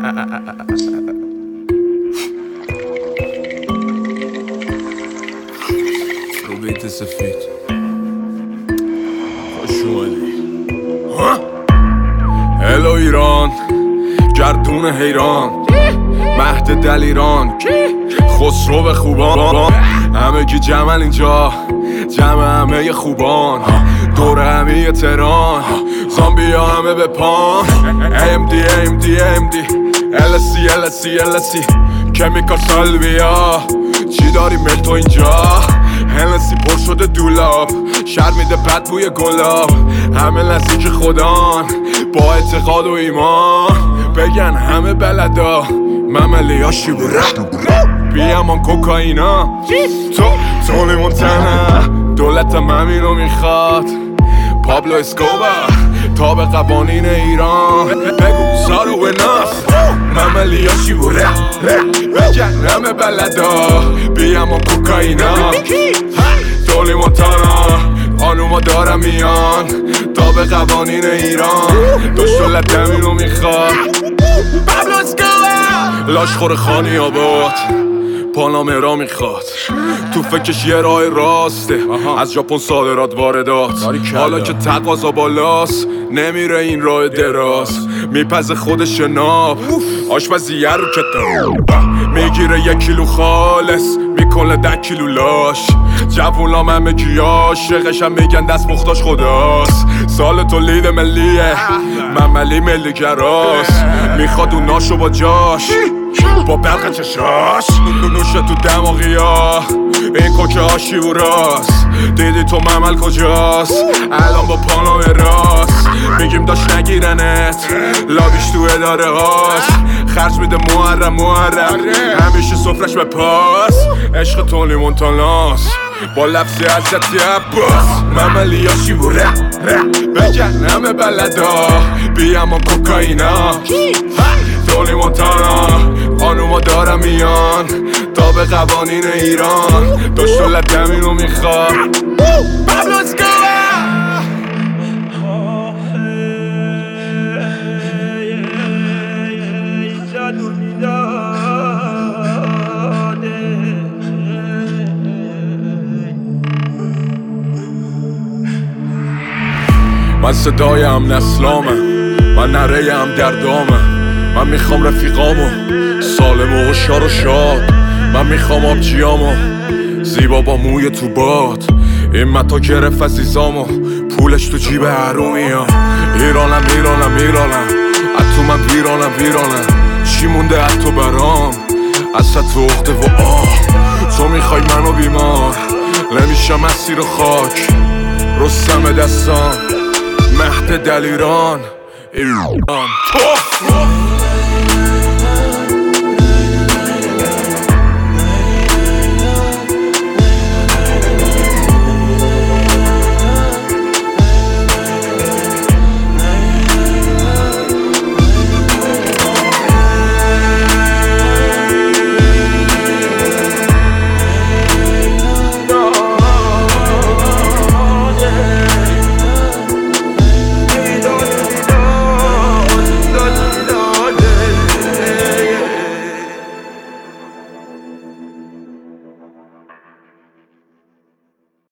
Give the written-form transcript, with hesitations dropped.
رو بیت سفید خوش اومدی. هلو ایران، گردون حیران، مهد دلیران، خسرو خوبان، همه کی جمعن اینجا، جمع همه خوبان، دور همه تهران، زامبی ها همه به پان. AMD LSC کمیکال سالویا، چی داری مل تو اینجا؟ هنسی پر شده دولاب، شر میده بد بوی گلاب، همه نزدیک خدان با اعتقاد و ایمان، بگن همه بلدا مملی ها شیبوره، بیامان کوکائینا، تونی مونتانا، دولتم همینو میخواد، پابلو اسکوبار، تاب قوانین ایران، بگو زارو و ناس، مملی ها شیبوره، بگن همه بلدا بیامان کوکائینا، تونی مونتانا، خانوما دارم میان، تاب قوانین ایران، دولت همینو میخواد، پابلو اسکوبار، لاشخور خانی آباد، پانامرا میخواد، تو فکرش یه راه راسته، از ژاپن صادرات واردات، حالا که تقاضا بالاست نمیره این راه دراز، میپزه خودش ناب آشپزیه رو کتاب، میگیره 1 کیلو خالص میکنه 10 کیلو لاش، جوونام همه کی عاشقش هم میگن دست مختاش خداست، سال تولید ملیه مملی ملی گراست، میخواد اون ناشو با جاش با برق چشاش، نوشه تو دماغی ها این کوکه ها شیوراست، دیدی تو ممل کجاست الان با پانام راست، میگیم داشت نگیرنت لابیش تو اداره هاست، خرج میده محرم همیشه سفرش به پاس، عشق تونی مونتاناست با لفظی حضرتی عباس، مملی ها شیوره بگن همه بلدا بیامان کوکائینا، تونی مونتانا، خانوما دارم میان، تا به قوانین ایران، دولت همینو میخواد، پابلو اسکوبار. من صدای هم نسلامه، من نره هم دردامه، من میخوام رفیقامو سالم و هوشیار و شاد، من میخوام آبجیامو زیبا با موی تو باد، این متا گرفت عزیزامو پولش تو جیب حرومیا، ایرانم از تو من ویرانم، چی مونده از تو برام اصلا تو اخته و تو میخوای منو بیمار نمیشم اسیر خاک، رستم دستان، مهد دلیران ایران.